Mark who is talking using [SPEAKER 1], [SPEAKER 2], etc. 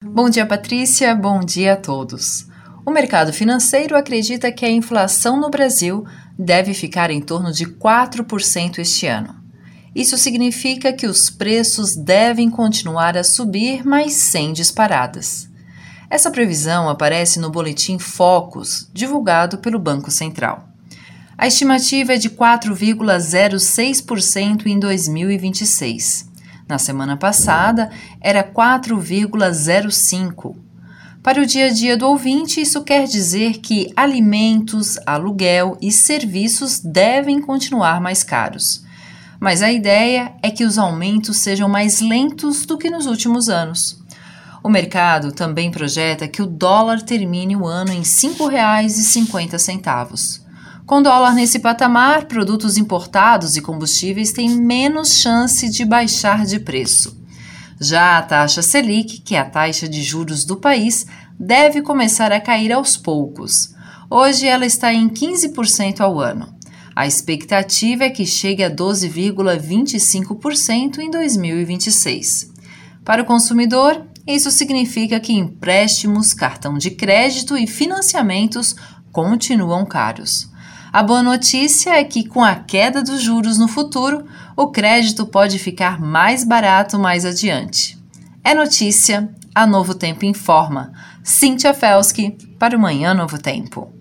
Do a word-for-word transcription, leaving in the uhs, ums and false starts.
[SPEAKER 1] Bom dia, Patrícia. Bom dia a todos. O mercado financeiro acredita que a inflação no Brasil deve ficar em torno de quatro por cento este ano. Isso significa que os preços devem continuar a subir, mas sem disparadas. Essa previsão aparece no boletim Focus, divulgado pelo Banco Central. A estimativa é de quatro vírgula zero seis por cento em dois mil e vinte e seis. Na semana passada, era quatro vírgula zero cinco por cento. Para o dia a dia do ouvinte, isso quer dizer que alimentos, aluguel e serviços devem continuar mais caros. Mas a ideia é que os aumentos sejam mais lentos do que nos últimos anos. O mercado também projeta que o dólar termine o ano em cinco reais e cinquenta centavos. Com dólar nesse patamar, produtos importados e combustíveis têm menos chance de baixar de preço. Já a taxa Selic, que é a taxa de juros do país, deve começar a cair aos poucos. Hoje ela está em quinze por cento ao ano. A expectativa é que chegue a doze vírgula vinte e cinco por cento em dois mil e vinte e seis. Para o consumidor, isso significa que empréstimos, cartão de crédito e financiamentos continuam caros. A boa notícia é que, com a queda dos juros no futuro, o crédito pode ficar mais barato mais adiante. É notícia, a Novo Tempo informa. Cíntia Felski, para o Manhã Novo Tempo.